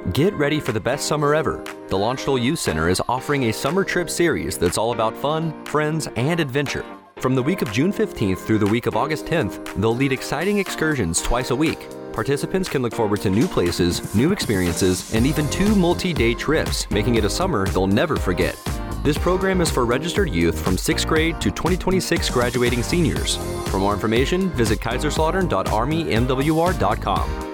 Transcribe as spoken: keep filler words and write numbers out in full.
Get ready for the best summer ever. The Launchville Youth Center is offering a summer trip series that's all about fun, friends, and adventure. From the week of June fifteenth through the week of August tenth, they'll lead exciting excursions twice a week. Participants can look forward to new places, new experiences, and even two multi-day trips, making it a summer they'll never forget. This program is for registered youth from sixth grade to twenty twenty-six graduating seniors. For more information, visit kaiserslautern dot army m w r dot com.